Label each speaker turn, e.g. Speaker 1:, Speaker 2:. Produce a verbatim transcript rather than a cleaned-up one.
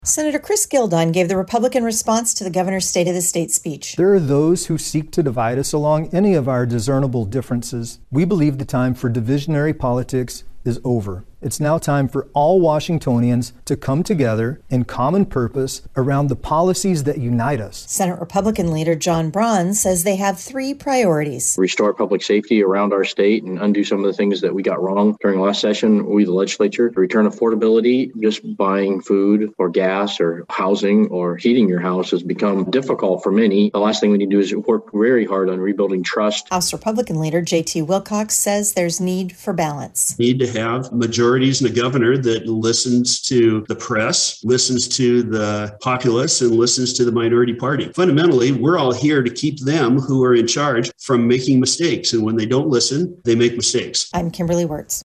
Speaker 1: Senator Chris Gildon gave the Republican response to the governor's State of the State speech.
Speaker 2: There are those who seek to divide us along any of our discernible differences. We believe the time for divisionary politics is over. It's now time for all Washingtonians to come together in common purpose around the policies that unite us.
Speaker 1: Senate Republican leader John Braun says they have three priorities.
Speaker 3: Restore public safety around our state and undo some of the things that we got wrong during last session. We, the legislature, return affordability. Just buying food or gas or housing or heating your house has become difficult for many. The last thing we need to do is work very hard on rebuilding trust.
Speaker 1: House Republican leader J T Wilcox says there's need for balance.
Speaker 4: Need to have majorities and a governor that listens to the press, listens to the populace, and listens to the minority party. Fundamentally, we're all here to keep them who are in charge from making mistakes. And when they don't listen, they make mistakes.
Speaker 1: I'm Kimberly Wirtz.